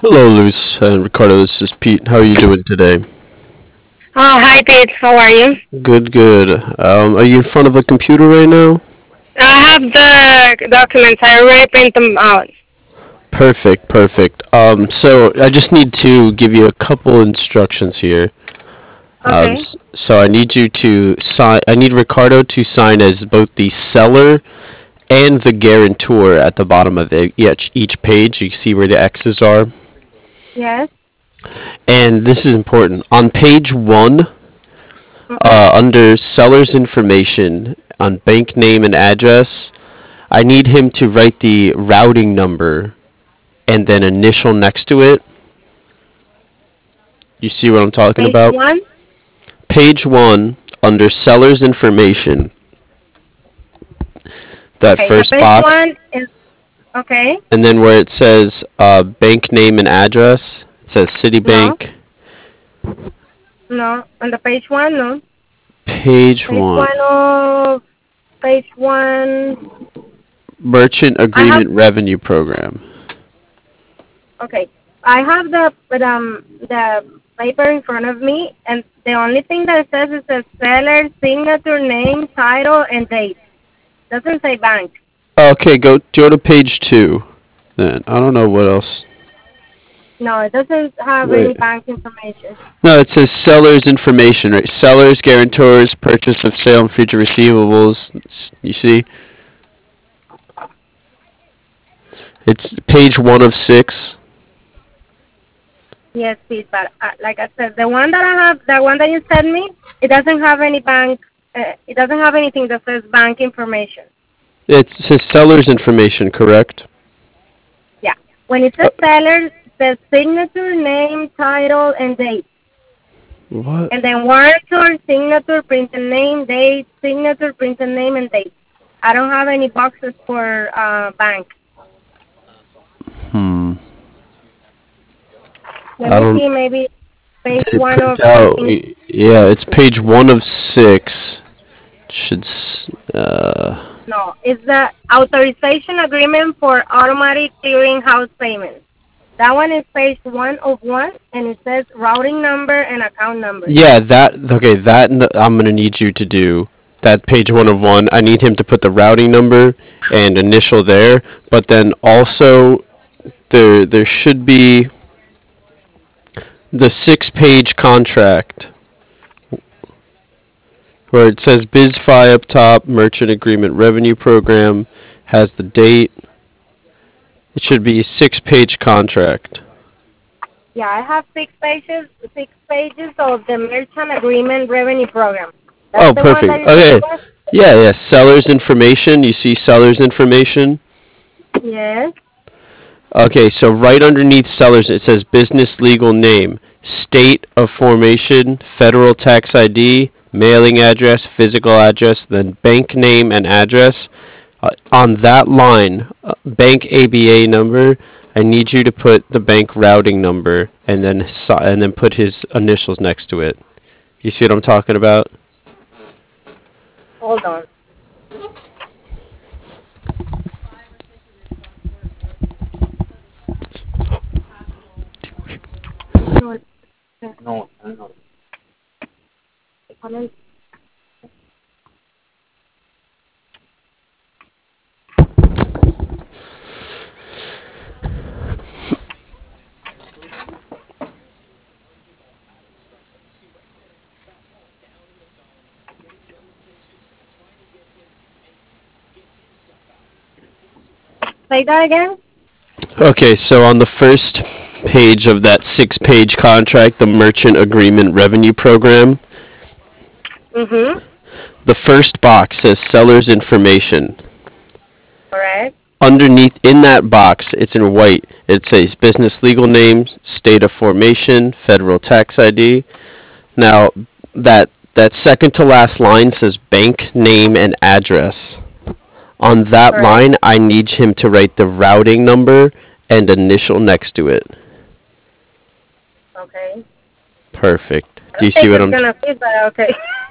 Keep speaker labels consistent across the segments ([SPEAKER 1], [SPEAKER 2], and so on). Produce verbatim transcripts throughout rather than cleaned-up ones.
[SPEAKER 1] Hello, Luis and Ricardo. This is Pete. How are you doing today?
[SPEAKER 2] Oh, hi Pete. How are you?
[SPEAKER 1] Good, good. Um, are you in front of a computer right now?
[SPEAKER 2] I have the documents. I already print them out.
[SPEAKER 1] Perfect, perfect. Um, so I just need to give you a couple instructions here. Um,
[SPEAKER 2] Okay.
[SPEAKER 1] s- so I need you to sign. I need Ricardo to sign as both the seller and the guarantor at the bottom of the, each each page. You see where the X's are,
[SPEAKER 2] Yes.
[SPEAKER 1] and this is important. On page one,
[SPEAKER 2] Okay.
[SPEAKER 1] uh, under seller's information, on bank name and address, I need him to write the routing number and then initial next to it. You see what I'm talking
[SPEAKER 2] Page
[SPEAKER 1] about?
[SPEAKER 2] one.
[SPEAKER 1] Page one, under seller's information, that
[SPEAKER 2] Okay. The
[SPEAKER 1] first
[SPEAKER 2] page
[SPEAKER 1] box,
[SPEAKER 2] one is okay.
[SPEAKER 1] and then where it says uh, bank name and address, it says
[SPEAKER 2] No.
[SPEAKER 1] Citibank.
[SPEAKER 2] No. On the page one, no.
[SPEAKER 1] Page
[SPEAKER 2] Page
[SPEAKER 1] one,
[SPEAKER 2] one of page one.
[SPEAKER 1] merchant
[SPEAKER 2] I have.
[SPEAKER 1] agreement revenue program.
[SPEAKER 2] Okay. I have the but, um the paper in front of me, and the only thing that it says is the seller signature, name, title, and date. Doesn't say bank.
[SPEAKER 1] Okay, go go to page two. Then I don't know what else.
[SPEAKER 2] No, it doesn't have any
[SPEAKER 1] Wait.
[SPEAKER 2] bank information.
[SPEAKER 1] No, it says seller's information, right? Sellers, guarantors, purchase of sale and future receivables. You see, it's page one of six.
[SPEAKER 2] Yes, please. But uh, like I said, the one that I have, the one that you sent me, it doesn't have any bank. Uh, it doesn't have anything that says bank information.
[SPEAKER 1] It says seller's information, correct?
[SPEAKER 2] Yeah. When it
[SPEAKER 1] Uh,
[SPEAKER 2] says seller, it says signature, name, title, and date.
[SPEAKER 1] what?
[SPEAKER 2] And then warrantor, signature, print and name, date, signature, print and name, and date. I don't have any boxes for uh, bank.
[SPEAKER 1] Hmm.
[SPEAKER 2] Let
[SPEAKER 1] I
[SPEAKER 2] me
[SPEAKER 1] don't.
[SPEAKER 2] see, maybe page
[SPEAKER 1] Did it
[SPEAKER 2] one
[SPEAKER 1] print
[SPEAKER 2] of
[SPEAKER 1] out?
[SPEAKER 2] something.
[SPEAKER 1] Y- Yeah, it's page one of six. Should. s- Uh.
[SPEAKER 2] No, it's the authorization agreement for automatic clearinghouse payments. That one is page one of one, and it says routing number and account number.
[SPEAKER 1] Yeah, that. Okay, that n- I'm gonna need you to do. That page one of one. I need him to put the routing number and initial there, but then also there there should be the six page contract where it says BizFi up top, merchant agreement revenue program, has the date. It should be a six page contract.
[SPEAKER 2] Yeah, I have six pages, six pages of the merchant agreement revenue program. That's
[SPEAKER 1] Oh,
[SPEAKER 2] the one that
[SPEAKER 1] perfect.
[SPEAKER 2] you're talking
[SPEAKER 1] Okay.
[SPEAKER 2] about.
[SPEAKER 1] Yeah, yeah. Seller's information. You see seller's information.
[SPEAKER 2] Yes.
[SPEAKER 1] Okay, so right underneath sellers, it says business legal name, state of formation, federal tax I D, mailing address, physical address, then bank name and address. Uh, on that line, uh, bank A B A number, I need you to put the bank routing number and then si- and then put his initials next to it. You see what I'm talking about?
[SPEAKER 2] Hold on. No, it's- Say that again.
[SPEAKER 1] Okay, so on the first page of that six page contract, the merchant agreement revenue program,
[SPEAKER 2] Mhm.
[SPEAKER 1] the first box says seller's information.
[SPEAKER 2] Correct.
[SPEAKER 1] Underneath in that box, it's in white. It says business legal name, state of formation, federal tax I D. Now, that that second to last line says bank name and address. On that
[SPEAKER 2] Correct.
[SPEAKER 1] line, I need him to write the routing number and initial next to it.
[SPEAKER 2] Okay.
[SPEAKER 1] Perfect.
[SPEAKER 2] I
[SPEAKER 1] Do you
[SPEAKER 2] don't
[SPEAKER 1] see
[SPEAKER 2] think
[SPEAKER 1] what
[SPEAKER 2] it's
[SPEAKER 1] I'm? T-
[SPEAKER 2] gonna fit, but okay.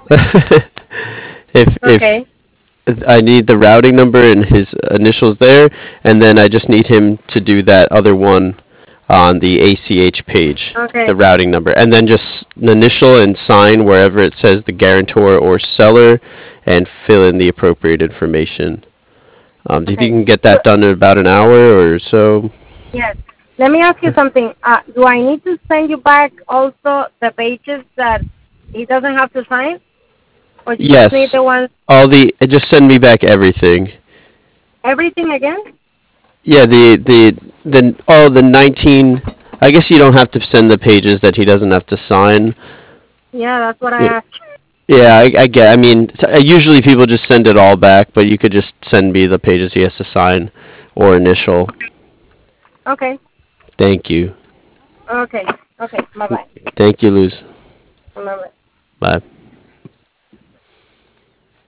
[SPEAKER 1] if if
[SPEAKER 2] Okay.
[SPEAKER 1] I need the routing number and his initials there, and then I just need him to do that other one. on the A C H page,
[SPEAKER 2] Okay.
[SPEAKER 1] the routing number, and then just initial and sign wherever it says the guarantor or seller, and fill in the appropriate information. Um, do you think
[SPEAKER 2] Okay.
[SPEAKER 1] you can get
[SPEAKER 2] So,
[SPEAKER 1] that done in about an hour or so?
[SPEAKER 2] yes. Let me ask you something. Uh, do I need to send you back also the pages that he doesn't have to sign, or you just need
[SPEAKER 1] Yes.
[SPEAKER 2] the ones
[SPEAKER 1] All the uh, just send me back everything.
[SPEAKER 2] everything again?
[SPEAKER 1] Yeah, the the the oh the nineteen. I guess you don't have to send the pages that he doesn't have to sign.
[SPEAKER 2] Yeah, that's what I
[SPEAKER 1] Yeah,
[SPEAKER 2] asked.
[SPEAKER 1] yeah, I, I get. I mean, t- uh, usually people just send it all back, but you could just send me the pages he has to sign or initial.
[SPEAKER 2] Okay.
[SPEAKER 1] Thank you.
[SPEAKER 2] Okay. Okay. Bye bye.
[SPEAKER 1] Thank you, Luz.
[SPEAKER 2] Bye bye.
[SPEAKER 1] Bye.